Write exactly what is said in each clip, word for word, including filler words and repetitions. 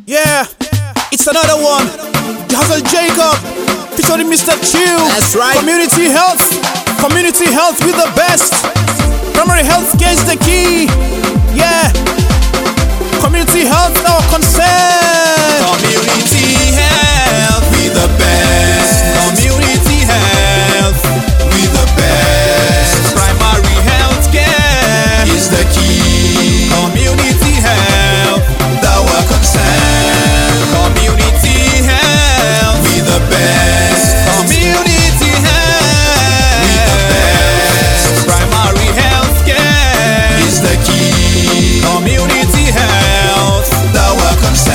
Yeah, it's another one. Hustle Jacob, featuring Mister Chill. That's right. Community health, community health with the best. Primary health care is the key. Yeah, community health our concern. Community health with the best. Community health with the best. Primary health care is the key. Community health, our concern. Community health with the best. Community health with the best. Primary health care is the key. Community health, our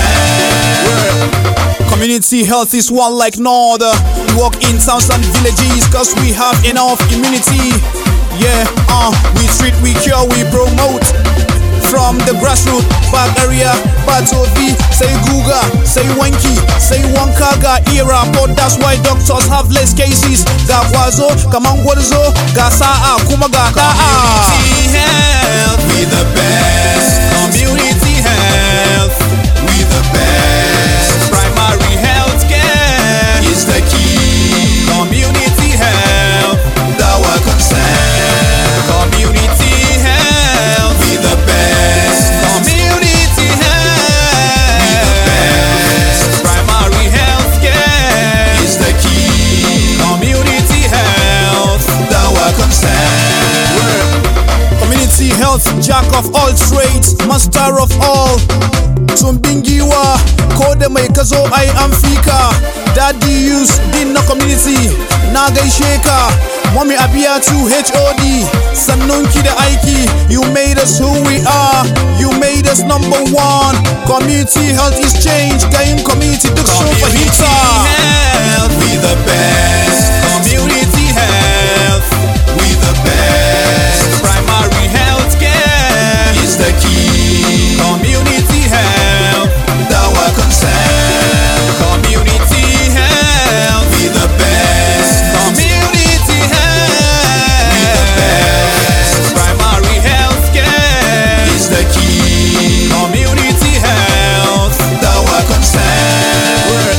concern. Community health is one like no other. We walk in towns and villages cause we have enough immunity. Yeah, uh, we treat, we cure, we promote. From the grassroots, back area, Batovi, say Guga, say Wanky, say Wankaga era, but that's why doctors have less cases. Gakwazo, Kamangwazo, Gasaa, Kumaga, Community health with the best. Community health with the best. Primary health care is the key. Community health, our concern. Community health with the best. Community health with the best. Primary health care is the key. Community health, our concern. Community health, jack of all trades, master of all. Tumbingiwa, kode mai kazo I am fika. Daddy use din na community, na gaishe ka. Mommy abiya to H O D, sannunki da aiki. You made us who we are, you made us number one. Community health is change, gain community duk show for Community health with the best. Community health with the best. Primary health care is the key. Community health, our concern. Community health with the best. Community health with the best. Primary health care is the key. Community health, our concern.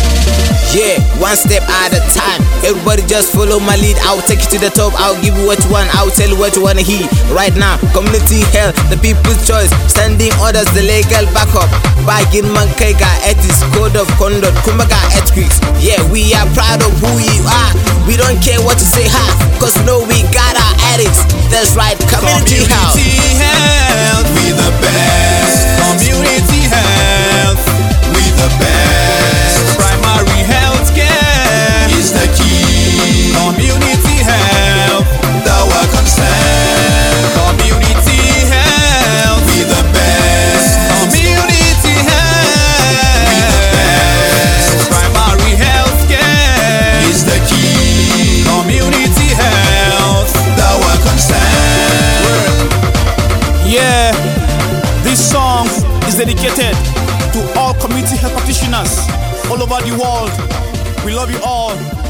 Yeah, one step at a time. Everybody just follow my lead. I'll take you to the top. I'll give you what you want. I'll tell you what you wanna hear. Right now, community health, the people's choice. Standing orders, the legal backup. Back in Mankaiga, ethics, code of conduct, Kumbaga ethics. Yeah, we are proud of who we are. We don't care what you say, ha, cause we know we got our ethics. That's right, community, Community health. health with the best. Community health with the best. Primary health care is the key. Community health, our concern. Community health with the best. Community health with the best. Primary health care is the key. Community health, our concern. Yeah, this song is dedicated to all community health practitioners all over the world. We love you all.